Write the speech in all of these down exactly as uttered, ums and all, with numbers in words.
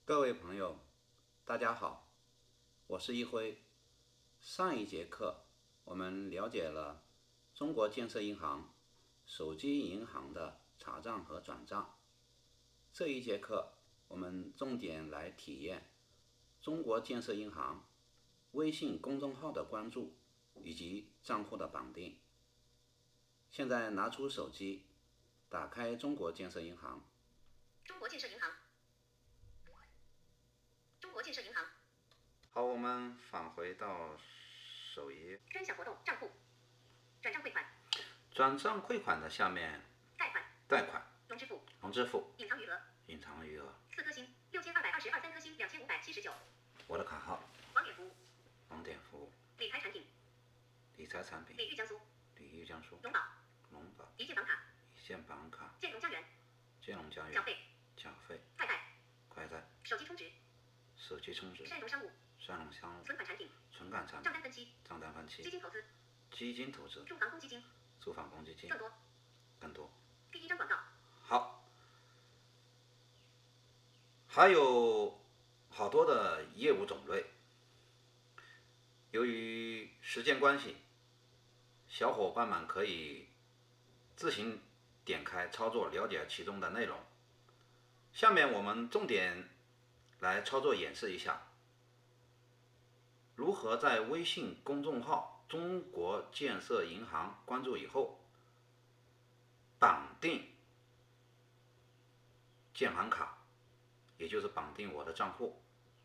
各位朋友，大家好，我是一辉。上一节课我们了解了中国建设银行手机银行的查账和转账。这一节课我们重点来体验中国建设银行微信公众号的关注以及账户的绑定。现在拿出手机，打开中国建设银行。 中国建设银行。中国建设银行。 好，我们返回到首页。 专项活动账户。转账汇款。 转账汇款的下面。 贷款。 贷款。 融支付。 融支付。 隐藏余额。 隐藏余额。 四颗星，六千二百二十二三颗星，两千五百七十九。 我的卡号。 网点服务。 网点服务。 理财产品。 理财产品。 礼遇江苏。 礼遇江苏。 农保。 农保。 一键房卡。 一键房卡。 建农家园。 建农家园。 缴费。 缴费。 快贷。 快贷。 手机充值。 手机充值。 善农商务。 善农商务。 存款产品。 存款产品。 账单分期。 账单分期。 基金投资。 基金投资。 住房公积金。 住房公积金。 更多。 更多。 第一张广告。 好，还有好多的业务种类。由于时间关系，小伙伴们可以自行点开操作，了解其中的内容。下面我们重点来操作演示一下，如何在微信公众号中国建设银行关注以后，绑定建房卡，也就是绑定我的账户。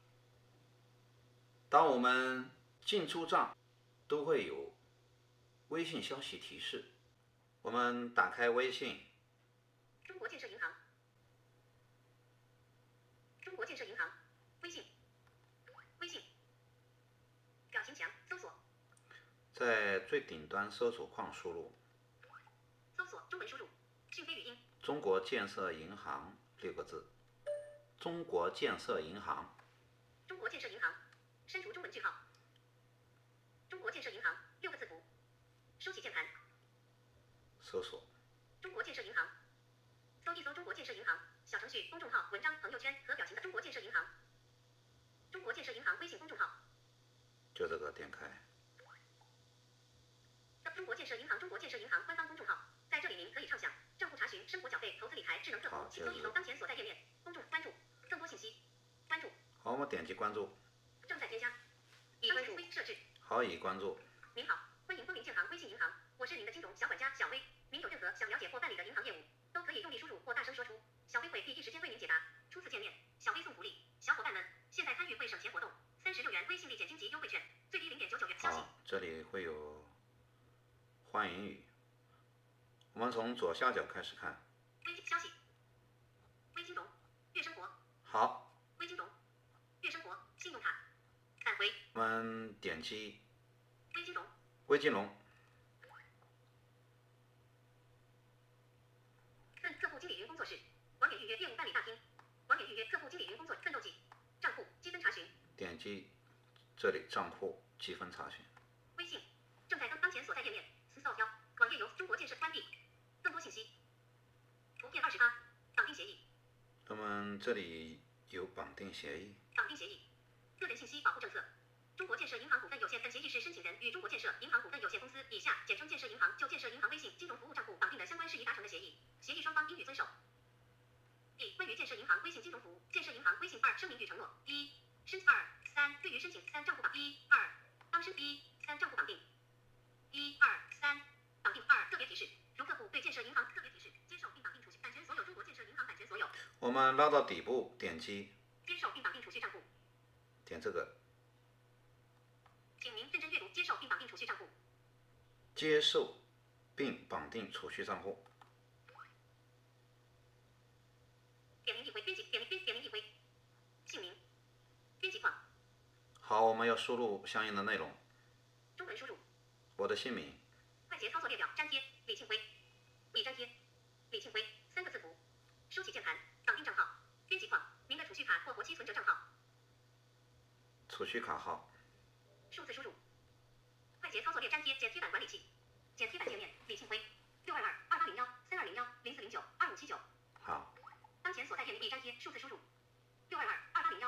当我们进出账都会有微信消息提示。我们打开微信。 中国建设银行。中国建设银行。微信。微信。表情墙搜索。 在最顶端搜索框输入。 搜索中文输入。讯飞语音。 中国建设银行六个字。中国建设银行。 中国建设银行。删除中文句号。中国建设银行六个字符。收起键盘。 搜索。 中国建设银行。搜一搜中国建设银行小程序、公众号、文章、朋友圈和表情的中国建设银行。中国建设银行微信公众号。 就这个点开。 中国建设银行中国建设银行官方公众号，在这里您可以畅想账户查询、生活缴费、投资理财、智能客服，请搜一搜当前所在页面。公众关注，更多信息。关注。 好，我们点击关注。 正在添加。已关注。设置。 好，已关注。 您好，欢迎光临建行微信银行，我是您的金融小管家小薇。您有任何想了解或办理的银行业务，都可以用力输入或大声说出，小薇会第一时间为您解答。初次见面，小薇送福利，小伙伴们现在参与会省钱活动，三十六元微信立减经济优惠券，最低零点九九元。消息。 好，这里会有欢迎语。我们从左下角开始看。 微消息。微金融，悦生活。 好。 微金融，悦生活，信用卡。返回。 我们点击。 微金融。 微金融。 问客户经理云工作室，网点预约业务办理大厅，网点预约客户经理云工作奋斗记，账户积分查询。 点击这里账户积分查询。 微信正在当当前所在页面，私扫条，网页由中国建设关闭。更多信息。图片二十八，绑定协议。 那么这里有绑定协议。 绑定协议。个人信息保护政策。中国建设银行股份有限本协议是申请人与中国建设银行股份有限公司（以下简称建设银行）就建设银行微信金融服务账户绑定的相关事宜达成的协议，协议双方应予遵守。一、关于建设银行微信金融服务，建设银行微信二声明与承诺：一、申二三对于申请三账户绑一二当申一三账户绑定一二三绑定二特别提示：如客户对建设银行特别提示接受并绑定储蓄版权所有中国建设银行版权所有。 我们拉到底部，点击接受并绑定储蓄账户， 点这个。 请您认真阅读接受并绑定储蓄账户。 接受并绑定储蓄账户。 点名一回编辑，点名编点名一回。姓名。编辑框。 好，我们要输入相应的内容。 中文输入。 我的姓名。 快捷操作列表粘贴，李庆辉。已粘贴。李庆辉三个字符。收起键盘，绑定账号。编辑框，您的储蓄卡或活期存折账号。 储蓄卡号。 数字输入。快捷操作列粘贴剪贴板管理器。剪贴板界面，李庆辉。六二二二八零幺三二零幺零四零九二五七九。 好。 当前所在页面已粘贴数字输入。六二二二八零幺。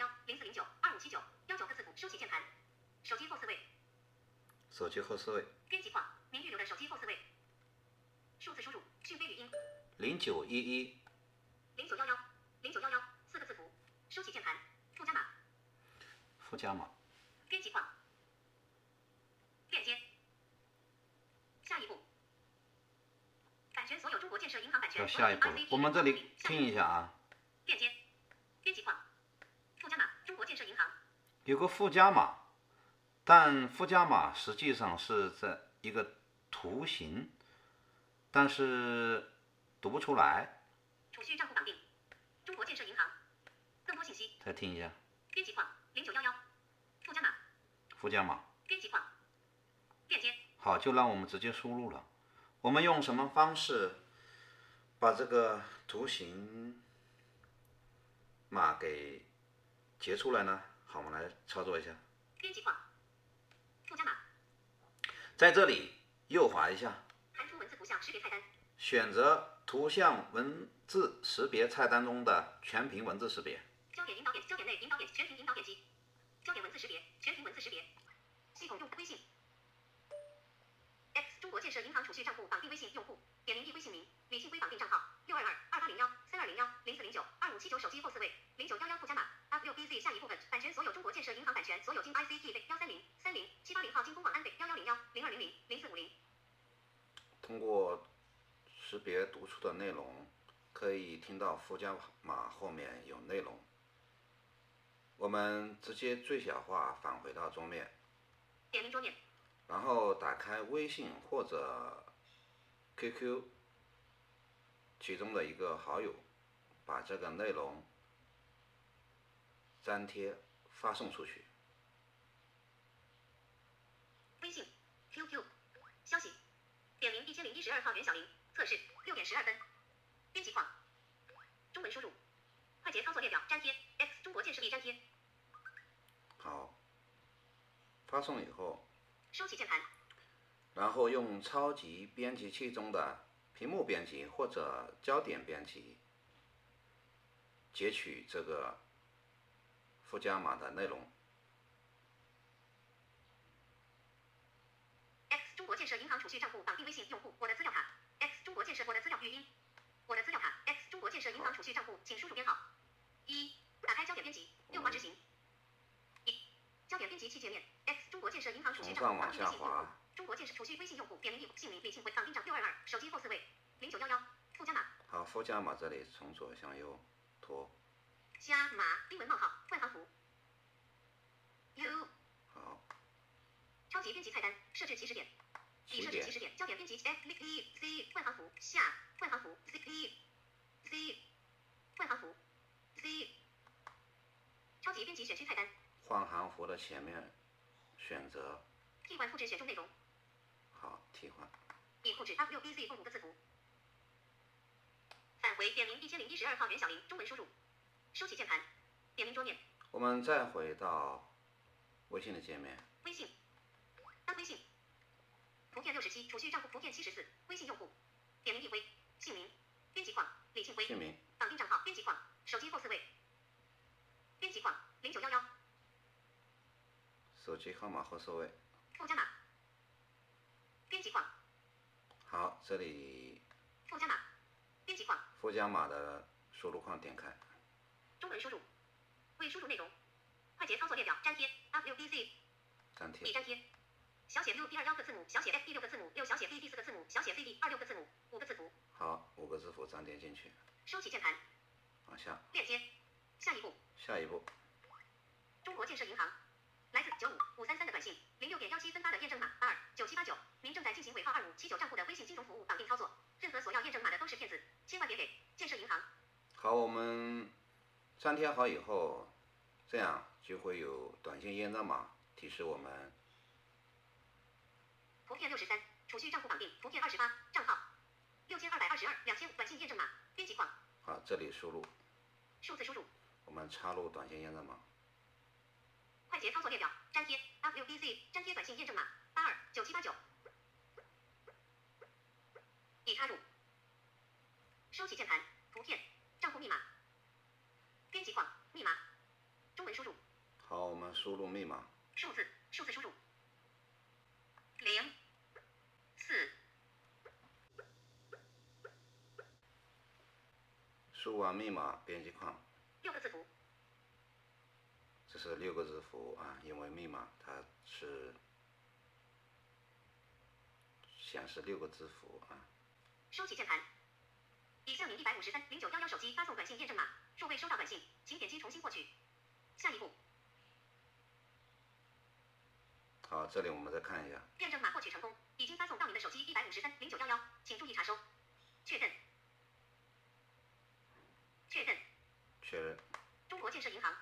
幺零四零九二五七九幺九个字符，收起键盘。手机后四位。 手机后四位。 编辑框，您预留的手机后四位。数字输入，讯飞语音。 零九一一。 零九幺幺零九幺幺四个字符，收起键盘。附加码。 附加码。 编辑框。链接。下一步。版权所有中国建设银行版权。 下一步，我们这里听一下啊。 链接。编辑框。附加码，中国建设银行。 有个附加码，但附加码实际上是在一个图形，但是读不出来。 储蓄账户绑定。中国建设银行。更多信息。 再听一下。 编辑框零九幺幺。附加码。 附加码。 编辑框。链接。 好，就让我们直接输入了。我们用什么方式把这个图形码给截出来呢？好，我们来操作一下。 编辑框。附加码。 在这里右滑一下， 弹出文字图像识别菜单， 选择图像文字识别菜单中的全屏文字识别。 焦点引导点，焦点内引导点，全屏引导点击。焦点文字识别，全屏文字识别。系统用微信。X 中国建设银行储蓄账户绑定微信用户，点名义微信名，李庆辉绑定账号六二二二八零幺三二零幺零四零九二五七九，手机后四位零九幺幺附加码 F 六 B C 下一部分，版权所有中国建设银行版权所有经 I C T 北幺三零三零七八零号经公网安北幺幺零幺零二零零零四五零。 通过识别读出的内容，可以听到附加码后面有内容。我们直接最小化，返回到桌面。 点名桌面。 然后打开微信或者 Q Q 其中的一个好友，把这个内容粘贴发送出去。 微信 Q Q 消息，点名一千零一十二号袁小玲，测试六点十二分。编辑框，中文输入，快捷操作列表粘贴 X 中国建设已粘贴。 好，发送以后。 收起键盘， 然后用超级编辑器中的屏幕编辑或者焦点编辑截取这个附加码的内容。 X 中国建设银行储蓄账户绑定微信用户，我的资料卡 X 中国建设我的资料语音，我的资料卡 X 中国建设银行储蓄账户，请输入编号一，打开焦点编辑，右滑执行。一，焦点编辑器界面。X 中国建设银行储蓄账户绑定微信用户，中国建设储蓄微信用户，点名义姓名李庆辉绑定账六二二，手机后四位零九幺幺，附加码。 好，附加码这里从左向右拖。 加码英文冒号换行符。U。 好。 超级编辑菜单设置起始点，已设置起始点，焦点编辑 F E C 换行符下换行符 C E C 换行符 C。超级编辑选区菜单。 换行符的前面。选择替换复制选中内容。 好，替换。 已复制 F 六 B C 共五个字符。返回点名一千零一十二号袁小玲，中文输入。收起键盘，点名桌面。 我们再回到微信的界面。 微信，单微信。图片六十七，储蓄账户图片七十四，微信用户。点名一辉，姓名。编辑框，李庆辉。 姓名。 绑定账号，编辑框，手机后四位。编辑框，零九幺幺。 手机号码后四位。 附加码。编辑框。 好，这里。 附加码。编辑框。 附加码的输入框点开。 中文输入。未输入内容。快捷操作列表粘贴 F 六 B C。 粘贴。 已粘贴。小写 U 第二幺个字母，小写 F 第六个字母，六小写 B 第四个字母，小写 C D 二六个字母，五个字符。 好，五个字符粘贴进去。 收起键盘。 往下。 链接。下一步。 下一步。 中国建设银行。来自九五五三三的短信，零六点幺七分发的验证码八二九七八九，您正在进行尾号二五七九账户的微信金融服务绑定操作，任何索要验证码的都是骗子，千万别给。建设银行。 好，我们粘贴好以后，这样就会有短信验证码提示我们。 图片六十三，储蓄账户绑定。图片二十八，账号六千二百二十二两千五，短信验证码。编辑框。 好，这里输入。 数字输入。 我们插入短信验证码。 快捷操作列表粘贴 F 六 B C 粘贴短信验证码八二九七八九，已插入。收起键盘，图片，账户密码，编辑框，密码，中文输入。 输入密码。 数字，数字输入。零四。 输入完密码，编辑框。 六个字符。 这是六个字符啊，因为密码它是显示六个字符啊。 收起键盘。已向您一百五十三零九幺幺手机发送短信验证码，若未收到短信，请点击重新获取。下一步。 好，这里我们再看一下。 验证码获取成功，已经发送到您的手机一百五十三零九幺幺，请注意查收。确认。确认。 确认。 中国建设银行。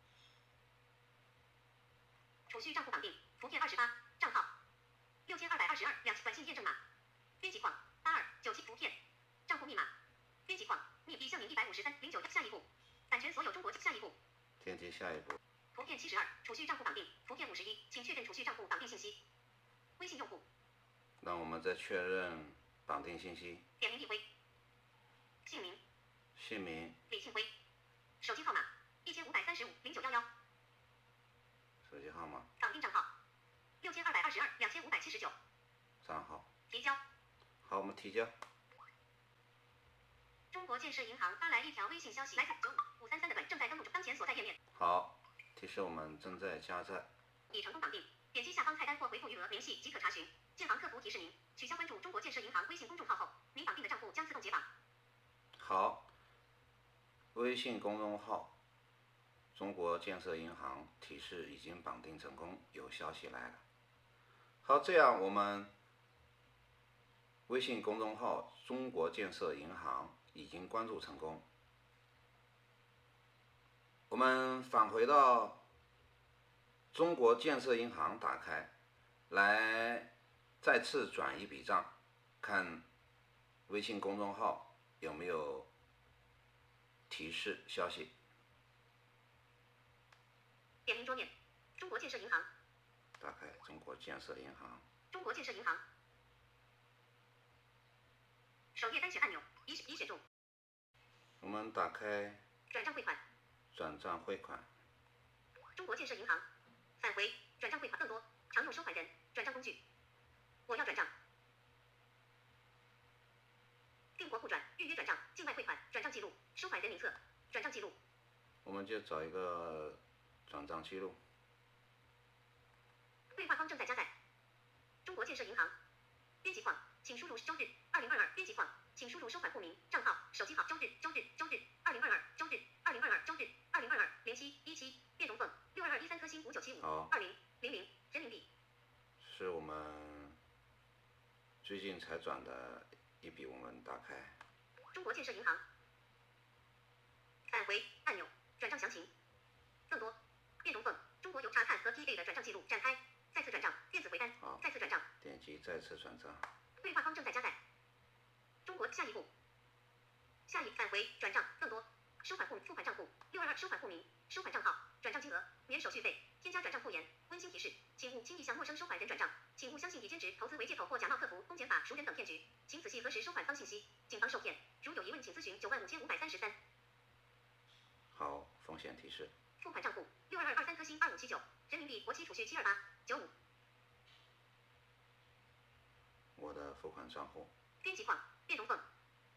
储蓄账户绑定，图片二十八，账号六千二百二十二，两短信验证码，编辑框八二九七，图片账户密码，编辑框密已向您一百五十三零九，下一步，版权所有中国，下一步， 点击下一步。 图片七十二，储蓄账户绑定，图片五十一，请确认储蓄账户绑定信息。微信用户。 那我们再确认绑定信息。 点名一辉。姓名。 姓名。 李庆辉。手机号码一千五百三十五零九幺幺。 手机号码。 绑定账号六千二百二十二两千五百七十九。 账号。 提交。 好，我们提交。 中国建设银行发来一条微信消息，来自九五五三三的本正在登录中，当前所在页面。 好，提示我们正在加载。 已成功绑定，点击下方菜单或回复余额联系即可查询。建行客服提示您，取消关注中国建设银行微信公众号后，您绑定的账户将自动解绑。 好，微信公众号中国建设银行提示已经绑定成功，有消息来了。好，这样我们微信公众号中国建设银行已经关注成功。我们返回到中国建设银行，打开来再次转一笔账，看微信公众号有没有提示消息。 点名桌面，中国建设银行。 打开中国建设银行。 中国建设银行。首页单选按钮，已已选中。 我们打开转账汇款。 转账汇款。 中国建设银行。返回转账汇款，更多常用收款人，转账工具。我要转账。定国库转，预约转账，境外汇款，转账记录，收款人名册，转账记录。 我们就找一个转账记录。 对话框正在加载。中国建设银行。编辑框，请输入周日二零二二，编辑框，请输入收款户名、账号、手机号。周日周日周日二零二二周日二零二二周日二零二二零七一七变容凤六二二一三颗星五九七五二零零零人民币。 是我们最近才转的一笔，我们打开。 中国建设银行。返回按钮，转账详情，更多变容凤中国邮查看和 P A 的转账记录展开，再次转账电子回单，再次转账。 点击再次转账。 对话框正在加载。中国下一步。下一返回转账更多收款户付款账户六二二收款户名收款账号转账金额免手续费添加转账库言温馨提示，请勿轻易向陌生收款人转账，请勿相信以兼职投资为借口或假冒客服公检法熟人等骗局，请仔细核实收款方信息，谨防受骗。如有疑问请咨询九万五千五百三十三。 好，风险提示。 付款账户六二二二三颗星二五七九人民币国期储蓄七二八九五。 我的付款账户。 编辑框变容凤。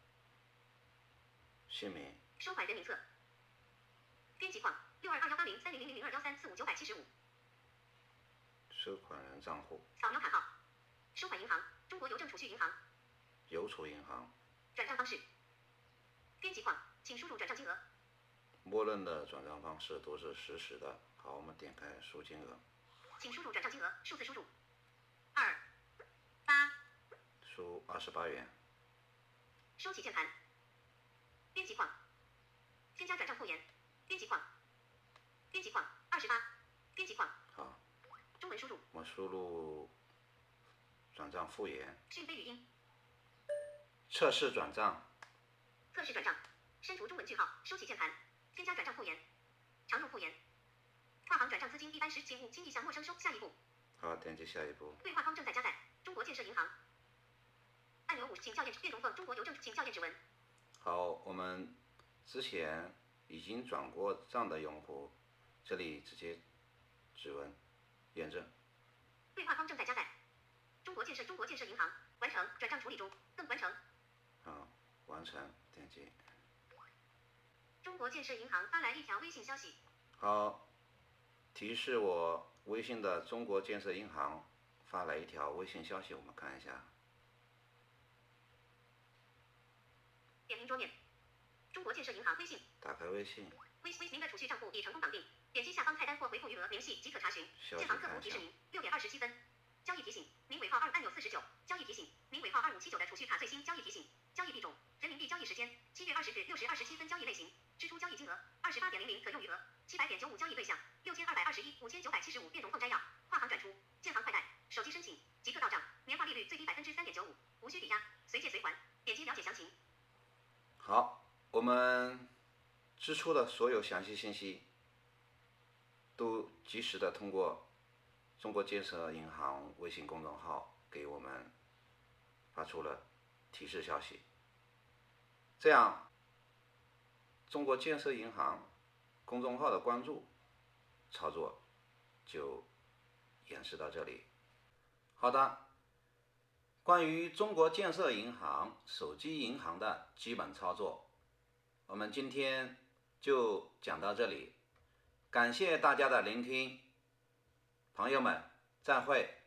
姓名。 收款人名册。编辑框六二二幺八零三零零零零二幺三四五九百七十五。 收款人账户。 扫描卡号。收款银行中国邮政储蓄银行。 邮储银行。 转账方式。编辑框请输入转账金额。 默认的转账方式都是实时的。好，我们点开输金额。 请输入转账金额，数字输入二八。 输二十八元。 收起键盘。编辑框。添加转账库言。编辑框。编辑框二十八。编辑框。 好。 中文输入。 我输入转账复言。 讯飞语音。 测试转账。 测试转账。删除中文句号。收起键盘。添加转账库言。常用库言。跨行转账资金一般时，请勿轻易向陌生收。下一步。 好，点击下一步。 对话框正在加载。中国建设银行。按钮五，请校验变容凤中国邮政，请校验指纹。 好，我们之前已经转过账的用户，这里直接指纹验证。 对话框正在加载。中国建设中国建设银行完成转账处理中，更完成。 好，完成，点击。 中国建设银行发来一条微信消息。 好，提示我微信的中国建设银行发来一条微信消息，我们看一下。 点评桌面，中国建设银行微信。 打开微信。 微微您的储蓄账户已成功绑定，点击下方菜单或回复余额明细即可查询。建行客服提示您，六点二十七分。交易提醒，您尾号二按钮四十九。交易提醒，您尾号二五七九的储蓄卡最新交易提醒。交易币种，人民币交易时间，七月二十日六时二十七分。交易类型，支出交易金额，二十八点零零可用余额，七百点九五。交易对象，六千二百二十一五千九百七十五。变动凤摘要，跨行转出，建行快贷，手机申请，即刻到账，年化利率最低百分之三点九五，无需抵押，随借随还。点击了解详情。 好，我们支出的所有详细信息都及时的通过中国建设银行微信公众号给我们发出了提示消息，这样中国建设银行公众号的关注操作就演示到这里。好的，关于中国建设银行手机银行的基本操作，我们今天就讲到这里，感谢大家的聆听，朋友们，再会。